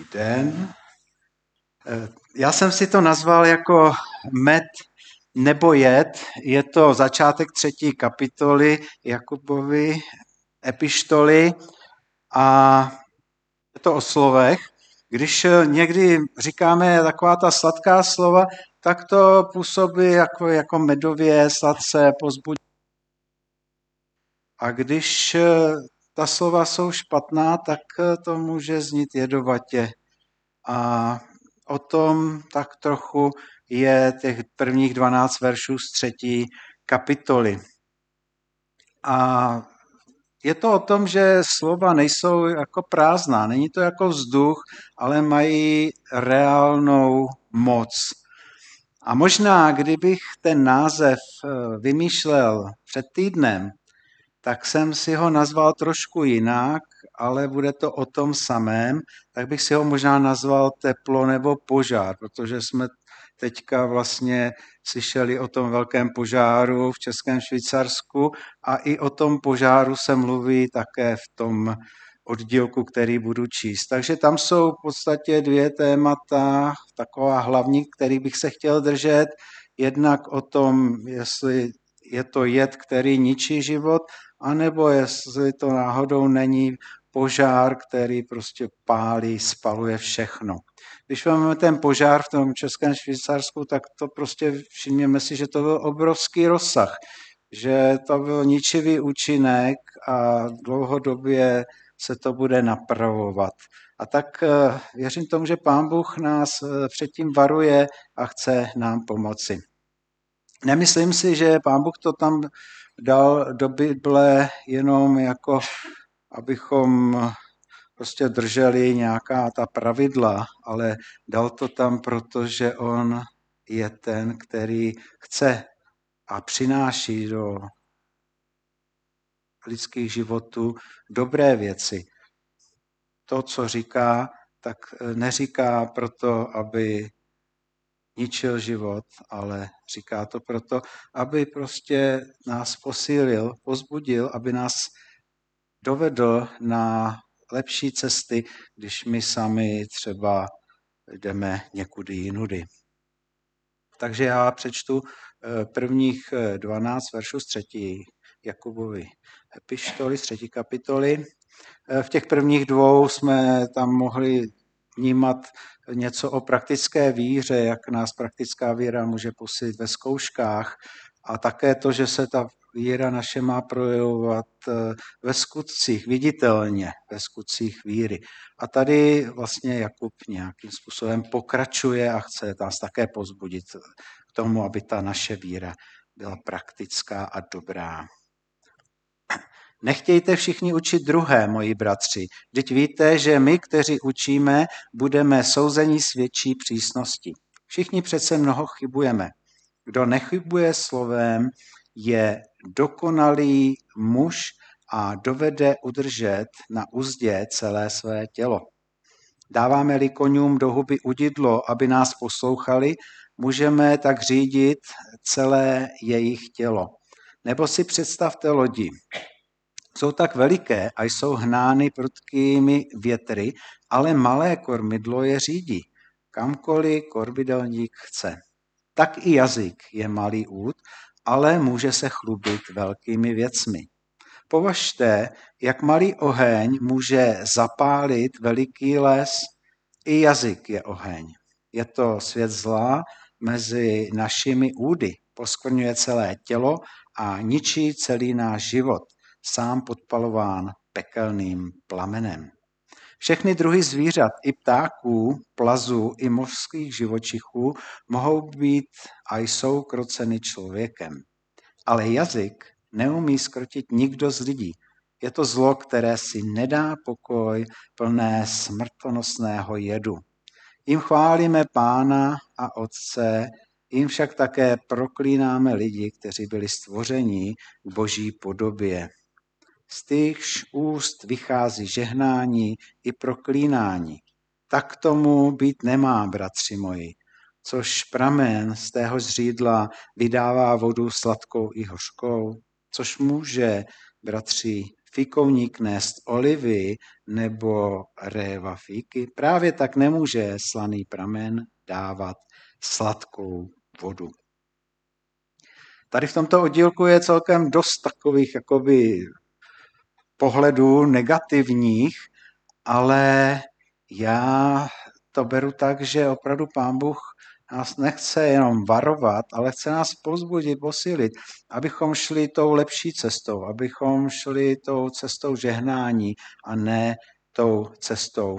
den. Já jsem si to nazval jako med nebo jed. Je to začátek 3. kapitoly Jakubovy epištoly a je to o slovech. Když někdy říkáme taková ta sladká slova, tak to působí jako medově, sladce, povzbudí. A když ta slova jsou špatná, tak to může znít jedovatě. A o tom tak trochu je těch prvních 12 veršů z 3. kapitoly. A je to o tom, že slova nejsou jako prázdná, není to jako vzduch, ale mají reálnou moc. A možná, kdybych ten název vymýšlel před týdnem, tak jsem si ho nazval trošku jinak, ale bude to o tom samém, tak bych si ho možná nazval teplo nebo požár, protože jsme teďka vlastně slyšeli o tom velkém požáru v Českém Švýcarsku a i o tom požáru se mluví také v tom oddílku, který budu číst. Takže tam jsou v podstatě 2 témata, taková hlavní, který bych se chtěl držet. Jednak o tom, jestli je to jed, který ničí život, anebo jestli to náhodou není požár, který prostě pálí, spaluje všechno. Když máme ten požár v tom Českém Švýcarsku, tak to prostě všimněme si, že to byl obrovský rozsah, že to byl ničivý účinek a dlouhodobě se to bude napravovat. A tak věřím tomu, že Pán Bůh nás předtím varuje a chce nám pomoci. Nemyslím si, že Pán Bůh to tam dal do Bible jenom jako, abychom prostě drželi nějaká ta pravidla, ale dal to tam, protože on je ten, který chce a přináší do lidských životů dobré věci. To, co říká, tak neříká proto, aby ničil život, ale říká to proto, aby prostě nás posílil, pozbudil, aby nás dovedl na lepší cesty, když my sami třeba jdeme někudy jinudy. Takže já přečtu prvních 12 veršů z 3. Jakubovy epištoly, z 3. kapitoly. V těch prvních 2 jsme tam mohli vnímat něco o praktické víře, jak nás praktická víra může posílit ve zkouškách a také to, že se ta víra naše má projevovat ve skutcích, viditelně ve skutcích víry. A tady vlastně Jakub nějakým způsobem pokračuje a chce nás také povzbudit k tomu, aby ta naše víra byla praktická a dobrá. Nechtějte všichni učit druhé, moji bratři. Vždyť víte, že my, kteří učíme, budeme souzeni s větší přísností. Všichni přece mnoho chybujeme. Kdo nechybuje slovem, je dokonalý muž a dovede udržet na uzdě celé své tělo. Dáváme-li koňům do huby udidlo, aby nás poslouchali, můžeme tak řídit celé jejich tělo. Nebo si představte lodi. Jsou tak veliké a jsou hnány prudkými větry, ale malé kormidlo je řídí, kamkoliv kormidelník chce. Tak i jazyk je malý úd, ale může se chlubit velkými věcmi. Považte, jak malý oheň může zapálit veliký les. I jazyk je oheň. Je to svět zla mezi našimi údy. Poskvrňuje celé tělo a ničí celý náš život, sám podpalován pekelným plamenem. Všechny druhy zvířat, i ptáků, plazů, i mořských živočichů mohou být a jsou kroceny člověkem. Ale jazyk neumí zkrotit nikdo z lidí. Je to zlo, které si nedá pokoj, plné smrtonosného jedu. Jím chválíme Pána a Otce, jím však také proklínáme lidi, kteří byli stvořeni k Boží podobě. Z týchž úst vychází žehnání i proklínání. Tak tomu být nemá, bratři moji, což pramen z téhož řídla vydává vodu sladkou i hořkou, což může, bratři, fikovník nést olivy nebo réva fíky, právě tak nemůže slaný pramen dávat sladkou vodu. Tady v tomto oddílku je celkem dost takových jakoby pohledů negativních, ale já to beru tak, že opravdu Pán Bůh nás nechce jenom varovat, ale chce nás povzbudit, posílit, abychom šli tou lepší cestou, abychom šli tou cestou žehnání a ne tou cestou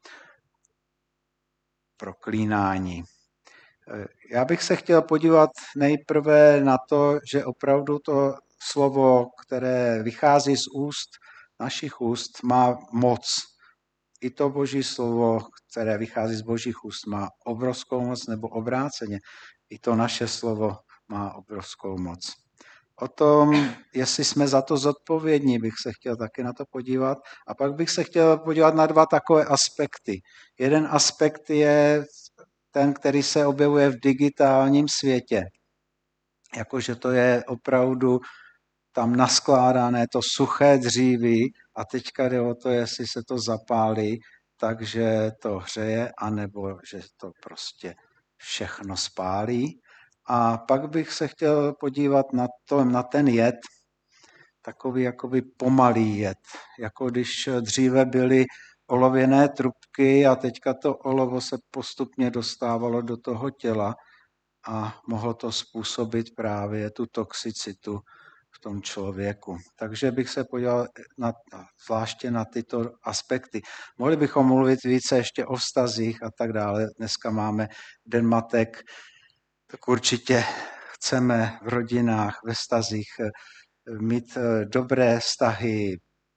proklínání. Já bych se chtěl podívat nejprve na to, že opravdu to slovo, které vychází z úst, našich úst, má moc. I to Boží slovo, které vychází z Božích úst, má obrovskou moc, nebo obráceně. I to naše slovo má obrovskou moc. O tom, jestli jsme za to zodpovědní, bych se chtěl taky na to podívat. A pak bych se chtěl podívat na dva takové aspekty. Jeden aspekt je ten, který se objevuje v digitálním světě. Jakože to je opravdu tam naskládané to suché dříví a teďka jde o to, jestli se to zapálí, takže to hřeje, anebo že to prostě všechno spálí. A pak bych se chtěl podívat na ten jed, takový jakoby pomalý jed, jako když dříve byly olověné trubky a teďka to olovo se postupně dostávalo do toho těla a mohlo to způsobit právě tu toxicitu v tom člověku. Takže bych se podíval zvláště na tyto aspekty. Mohli bychom mluvit více ještě o vztazích a tak dále. Dneska máme Den matek, tak určitě chceme v rodinách, ve vztazích mít dobré vztahy,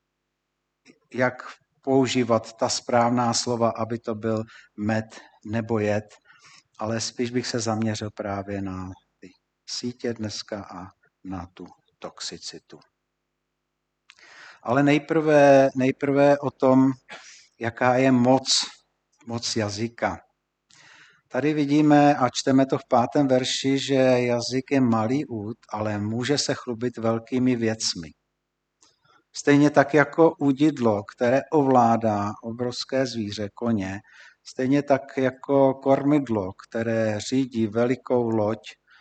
jak používat ta správná slova, aby to byl med nebo jed, ale spíš bych se zaměřil právě na ty sítě dneska a na tu toxicitu. Ale nejprve o tom, jaká je moc jazyka. Tady vidíme a čteme to v 5. verši, že jazyk je malý úd, ale může se chlubit velkými věcmi. Stejně tak jako udidlo, které ovládá obrovské zvíře, koně, stejně tak jako kormidlo, které řídí velikou loď,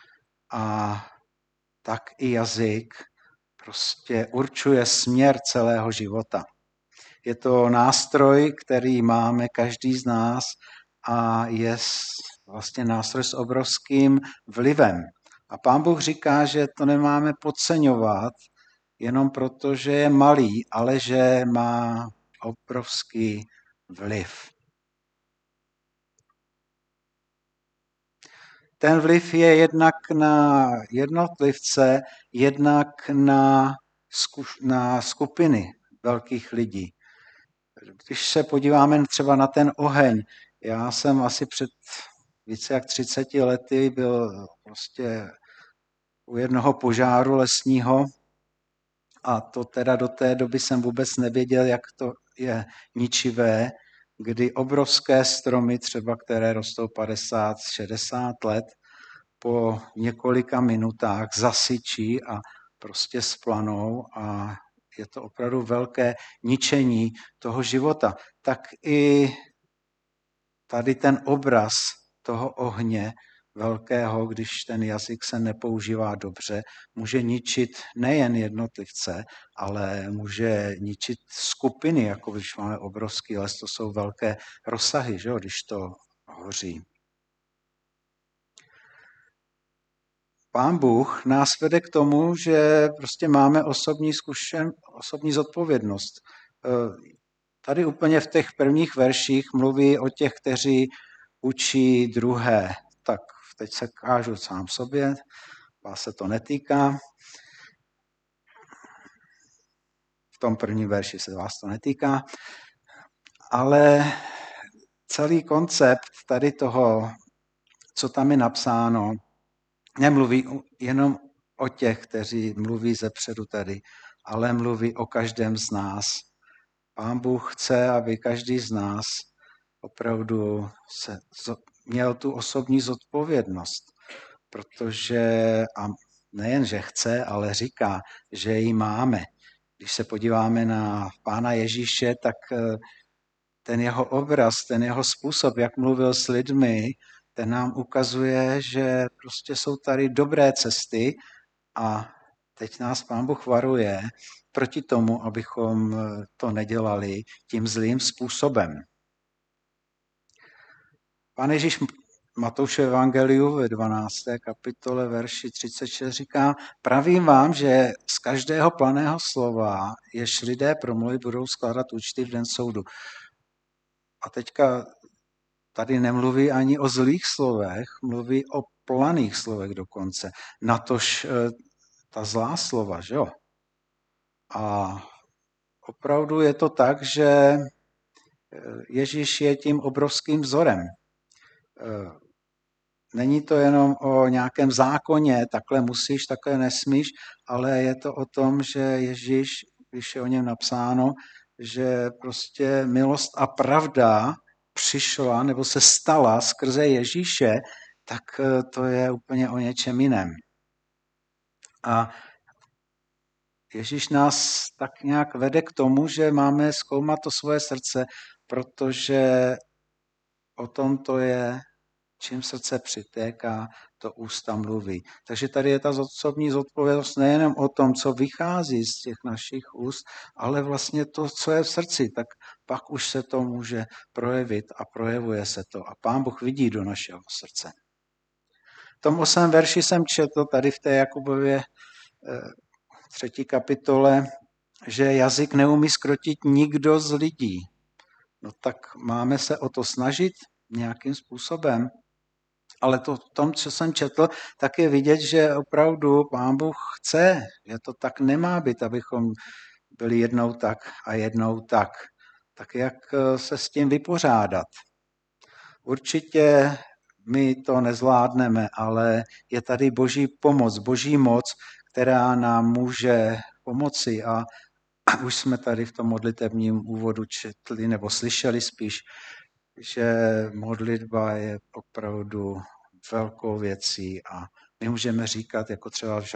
a tak i jazyk prostě určuje směr celého života. Je to nástroj, který máme každý z nás a je vlastně nástroj s obrovským vlivem. A Pán Bůh říká, že to nemáme podceňovat jenom proto, že je malý, ale že má obrovský vliv. Ten vliv je jednak na jednotlivce, jednak na skupiny velkých lidí. Když se podíváme třeba na ten oheň, já jsem asi před více jak 30 lety byl prostě u jednoho požáru lesního a to teda do té doby jsem vůbec nevěděl, jak to je ničivé, kdy obrovské stromy, třeba které rostou 50-60 let, po několika minutách zasyčí a prostě splanou a je to opravdu velké ničení toho života. Tak i tady ten obraz toho ohně velkého, když ten jazyk se nepoužívá dobře, může ničit nejen jednotlivce, ale může ničit skupiny, jako když máme obrovský les, to jsou velké rozsahy, že jo, když to hoří. Pán Bůh nás vede k tomu, že prostě máme osobní zodpovědnost. Tady úplně v těch prvních verších mluví o těch, kteří učí druhé. Tak teď se kážu sám sobě, vás se to netýká. V tom prvním verši se vás to netýká. Ale celý koncept tady toho, co tam je napsáno, nemluví jenom o těch, kteří mluví zepředu tady, ale mluví o každém z nás. Pán Bůh chce, aby každý z nás opravdu měl tu osobní zodpovědnost, protože a nejen, že chce, ale říká, že ji máme. když se podíváme na Pána Ježíše, tak ten jeho obraz, ten jeho způsob, jak mluvil s lidmi, ten nám ukazuje, že prostě jsou tady dobré cesty a teď nás Pán Bůh varuje proti tomu, abychom to nedělali tím zlým způsobem. Pán Ježíš Matoušovi evangeliu ve 12. kapitole verši 36 říká: pravím vám, že z každého planého slova, jež lidé promluví, budou skládat účty v den soudu. A teďka tady nemluví ani o zlých slovech, mluví o planých slovech dokonce. Natož ta zlá slova, že jo? A opravdu je to tak, že Ježíš je tím obrovským vzorem. Není to jenom o nějakém zákoně, takhle musíš, takhle nesmíš, ale je to o tom, že Ježíš, když je o něm napsáno, že prostě milost a pravda přišla nebo se stala skrze Ježíše, tak to je úplně o něčem jiném. A Ježíš nás tak nějak vede k tomu, že máme zkoumat to svoje srdce, protože o tom to je, čím srdce přitéká, to ústa mluví. Takže tady je ta osobní zodpovědnost nejenom o tom, co vychází z těch našich úst, ale vlastně to, co je v srdci, tak pak už se to může projevit a projevuje se to. A Pán Bůh vidí do našeho srdce. V tom 8. verši jsem četl tady v té Jakubově 3. kapitole, že jazyk neumí zkrotit nikdo z lidí. No tak máme se o to snažit nějakým způsobem. Ale to v tom, co jsem četl, tak je vidět, že opravdu Pán Bůh chce, že to tak nemá být, abychom byli jednou tak a jednou tak. Tak jak se s tím vypořádat? Určitě my to nezvládneme, ale je tady Boží pomoc, Boží moc, která nám může pomoci. A už jsme tady v tom modlitevním úvodu četli, nebo slyšeli spíš, že modlitba je opravdu velkou věcí a my můžeme říkat, jako třeba v